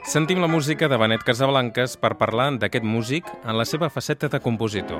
Sentim la música de Benet Casablancas per parlar d'aquest músic en la seva faceta de compositor.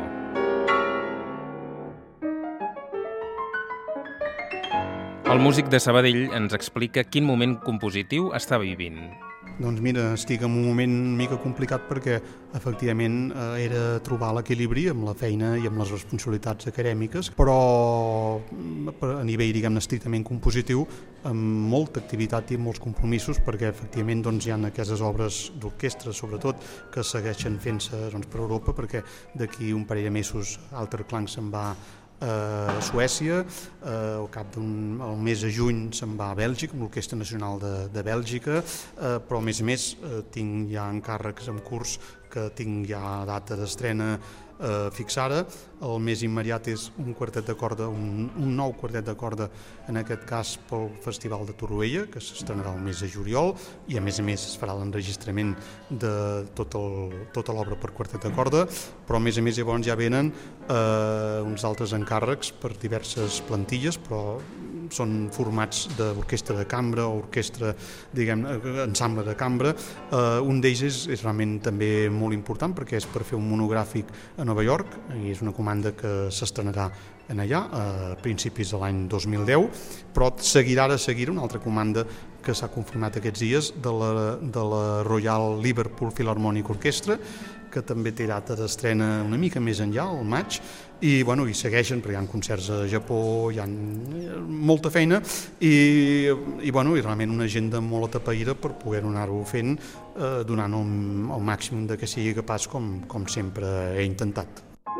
El músic de Sabadell ens explica quin moment compositiu està vivint. Doncs mira, estic en un moment una mica complicat perquè efectivament era trobar l'equilibri amb la feina i amb les responsabilitats acadèmiques, però a nivell, diguem-ne, estrictament compositiu, amb molta activitat i molts compromisos, perquè efectivament doncs, hi ha aquestes obres d'orquestra, sobretot, que segueixen fent-se per Europa, perquè d'aquí un parell de mesos Alterklang se'n va a Suècia, al cap el mes de juny se'n va a Bèlgica, amb l'Orquestra Nacional de Bèlgica, però a més tinc ja encàrrecs en curs que tinc ja data d'estrena fixada. El més immediat és un quartet de corda, un nou quartet de corda, en aquest cas pel Festival de Torroella, que s'estrenarà el mes de juliol, i a més es farà l'enregistrament de tota l'obra per quartet de corda, però a més llavors ja venen uns altres encàrrecs per diverses plantilles, però són formats d'orquestra de cambra o orquestra, ensemble de cambra. Un d'ells és realment també molt important perquè és per fer un monogràfic a Nova York, i és una comanda que s'estrenarà allà a principis de l'any 2010, però seguirà una altra comanda que s'ha confirmat aquests dies de la Royal Liverpool Philharmonic Orchestra, que també té data d'estrena una mica més enllà, al maig, i segueixen, perquè hi ha concerts a Japó, hi ha molta feina i realment una agenda molt atapeïda per poder anar-ho fent, donant el màxim de que sigui capaç, com sempre he intentat.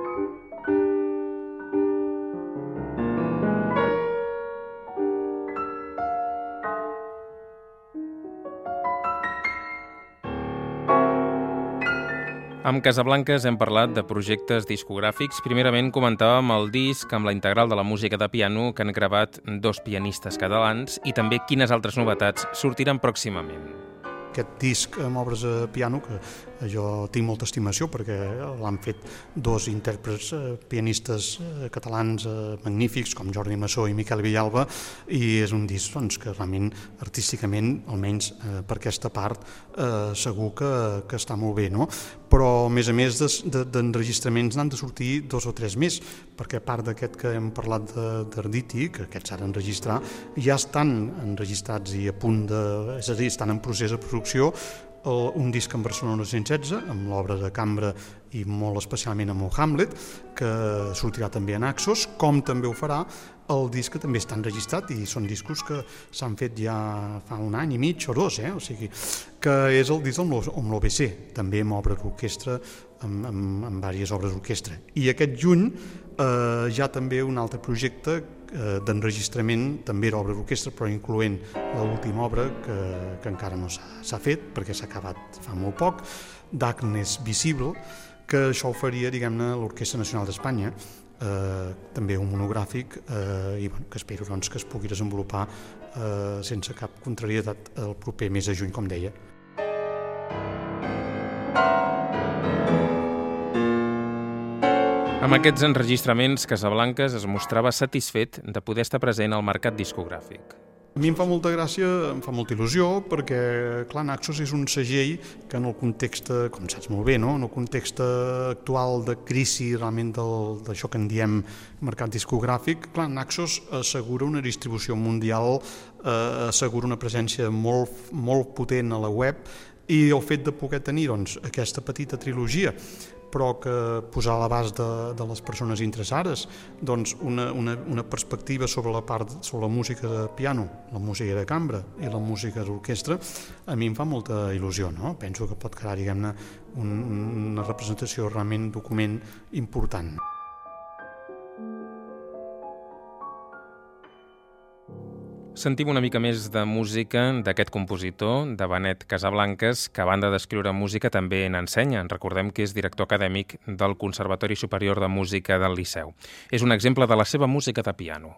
Amb Casablancas hem parlat de projectes discogràfics. Primerament comentàvem el disc amb la integral de la música de piano que han gravat dos pianistes catalans i també quines altres novetats sortiran pròximament. Aquest disc amb obres a piano, que jo tinc molta estimació perquè l'han fet dos intèrprets pianistes catalans magnífics com Jordi Massó i Miquel Villalba, i és un disc que realment artísticament, almenys per aquesta part, segur que està molt bé, no? Però a més d'enregistraments n'han de sortir 2 o 3 més, perquè a part d'aquest que hem parlat d'Arditi, que aquest s'ha d'enregistrar, ja estan enregistrats i a punt és a dir, estan en procés de producció un disc en Barcelona 116, amb l'obra de cambra i molt especialment amb el Hamlet, que sortirà també en Naxos, com també ho farà el disc que també està enregistrat, i són discos que s'han fet ja fa un any i mig o 2, o sigui, que és el disc amb l'OBC, també amb obra d'orquestra, amb diverses obres d'orquestra. I aquest juny hi ha també un altre projecte d'enregistrament, també d'obra d'orquestra, però incloent l'última obra que encara no s'ha fet perquè s'ha acabat fa molt poc, Darkness Visible, que això ho faria, diguem-ne, l'Orquestra Nacional d'Espanya, també un monogràfic, i que espero que es pugui desenvolupar sense cap contrarietat el proper mes de juny, com deia. Amb aquests enregistraments, Casablancas es mostrava satisfet de poder estar present al mercat discogràfic. A mi em fa molta gràcia, em fa molta il·lusió, perquè, clar, Naxos és un segell que en el context, com saps molt bé, no? En el context actual de crisi realment d'això que en diem mercat discogràfic, clar, Naxos assegura una distribució mundial, assegura una presència molt, molt potent a la web, i el fet de poder tenir aquesta petita trilogia, però que posar a l'abast de les persones interessades una perspectiva sobre la música de piano, la música de cambra i la música d'orquestra, a mi em fa molta il·lusió, no? Penso que pot quedar, diguem-ne, una representació realment document important. Sentim una mica més de música d'aquest compositor, de Benet Casablancas, que a banda d'escriure música també n'ensenya. Recordem que és director acadèmic del Conservatori Superior de Música del Liceu. És un exemple de la seva música de piano.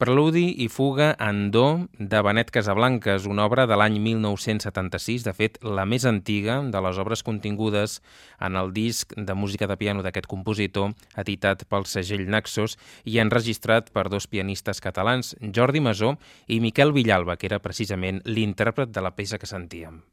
Preludi i fuga en do de Benet Casablancas, una obra de l'any 1976, de fet, la més antiga de les obres contingudes en el disc de música de piano d'aquest compositor, editat pel segell Naxos i enregistrat per dos pianistes catalans, Jordi Masó i Miquel Villalba, que era precisament l'intèrpret de la peça que sentíem.